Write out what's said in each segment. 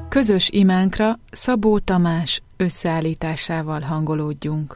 Közös imánkra Szabó Tamás összeállításával hangolódjunk.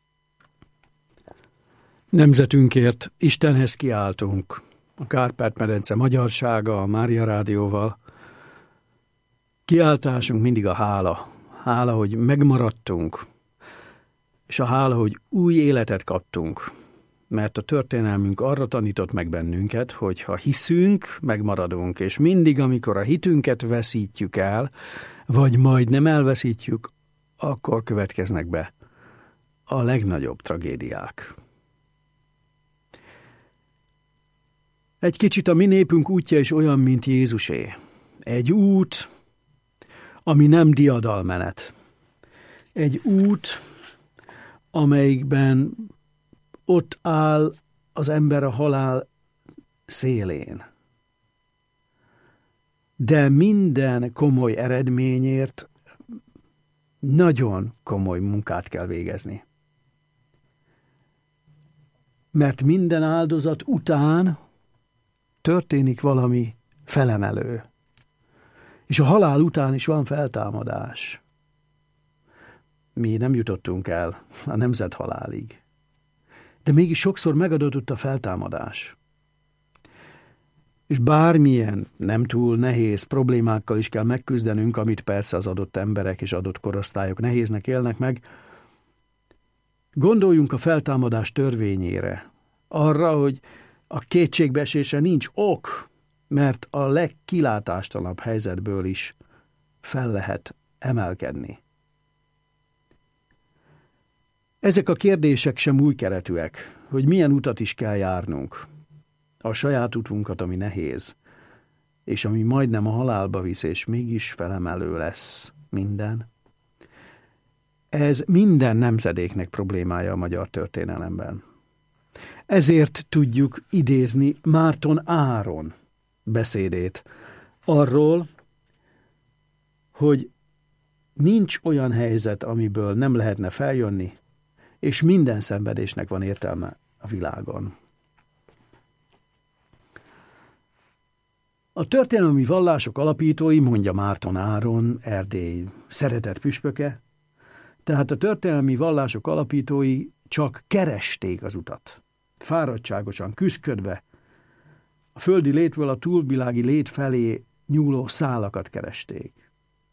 Nemzetünkért Istenhez kiáltunk, a Kárpát-medence magyarsága, a Mária Rádióval. Kiáltásunk mindig a hála. Hála, hogy megmaradtunk, és a hála, hogy új életet kaptunk. Mert a történelmünk arra tanított meg bennünket, hogy ha hiszünk, megmaradunk, és mindig, amikor a hitünket veszítjük el, vagy majd nem elveszítjük, akkor következnek be a legnagyobb tragédiák. Egy kicsit a mi népünk útja is olyan, mint Jézusé. Egy út, ami nem diadalmenet. Egy út, amelyikben ott áll az ember a halál szélén. De minden komoly eredményért nagyon komoly munkát kell végezni. Mert minden áldozat után történik valami felemelő. És a halál után is van feltámadás. Mi nem jutottunk el a nemzethalálig. De mégis sokszor megadott a feltámadás. És bármilyen nem túl nehéz problémákkal is kell megküzdenünk, amit persze az adott emberek és adott korosztályok nehéznek élnek meg, gondoljunk a feltámadás törvényére. Arra, hogy a kétségbeesésre nincs ok, mert a legkilátástalanabb helyzetből is fel lehet emelkedni. Ezek a kérdések sem új keretűek, hogy milyen utat is kell járnunk. A saját utunkat, ami nehéz, és ami majdnem a halálba visz, és mégis felemelő lesz minden. Ez minden nemzedéknek problémája a magyar történelemben. Ezért tudjuk idézni Márton Áron beszédét arról, hogy nincs olyan helyzet, amiből nem lehetne feljönni, és minden szenvedésnek van értelme a világon. A történelmi vallások alapítói, mondja Márton Áron, Erdély szeretett püspöke, tehát a történelmi vallások alapítói csak keresték az utat. Fáradtságosan, küszködve, a földi létből a túlvilági lét felé nyúló szálakat keresték.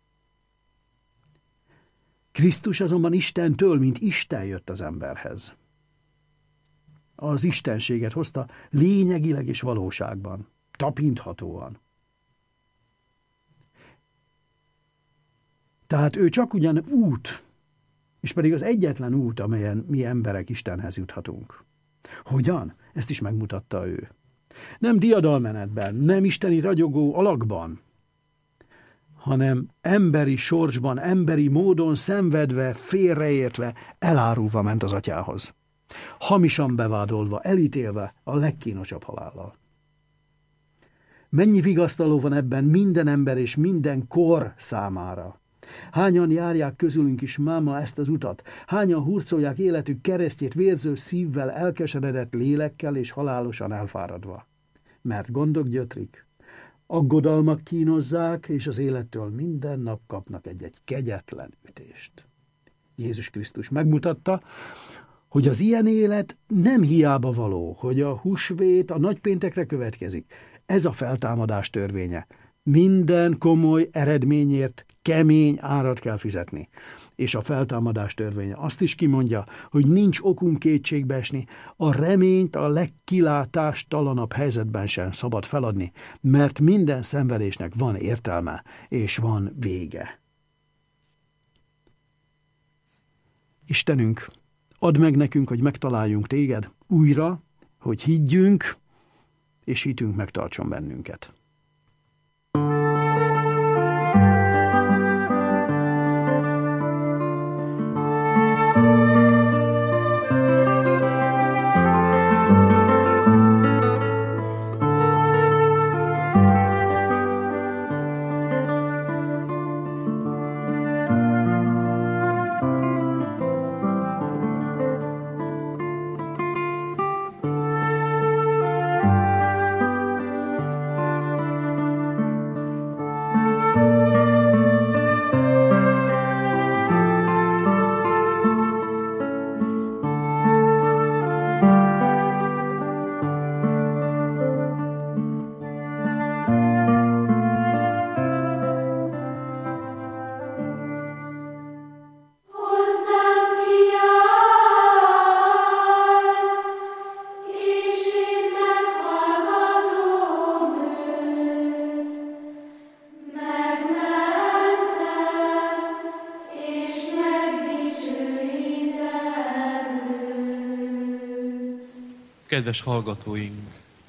Krisztus azonban Istentől, mint Isten jött az emberhez. Az istenséget hozta lényegileg és valóságban, tapinthatóan. Tehát ő csak ugyan út, és pedig az egyetlen út, amelyen mi emberek Istenhez juthatunk. Hogyan? Ezt is megmutatta ő. Nem diadalmenetben, nem isteni ragyogó alakban, hanem emberi sorsban, emberi módon szenvedve, félreértve, elárulva ment az atyához. Hamisan bevádolva, elítélve a legkínosabb halállal. Mennyi vigasztaló van ebben minden ember és minden kor számára. Hányan járják közülünk is máma ezt az utat? Hányan hurcolják életük keresztjét vérző szívvel, elkeseredett lélekkel és halálosan elfáradva? Mert gondok gyötrik, aggodalmak kínozzák, és az élettől minden nap kapnak egy-egy kegyetlen ütést. Jézus Krisztus megmutatta, hogy az ilyen élet nem hiába való, hogy a húsvét a nagypéntekre következik. Ez a feltámadás törvénye. Minden komoly eredményért kemény árat kell fizetni. És a feltámadás törvénye azt is kimondja, hogy nincs okunk kétségbe esni, a reményt a legkilátástalanabb helyzetben sem szabad feladni, mert minden szenvedésnek van értelme, és van vége. Istenünk, add meg nekünk, hogy megtaláljunk téged újra, hogy higgyünk, és hitünk megtartson bennünket. Kedves hallgatóink,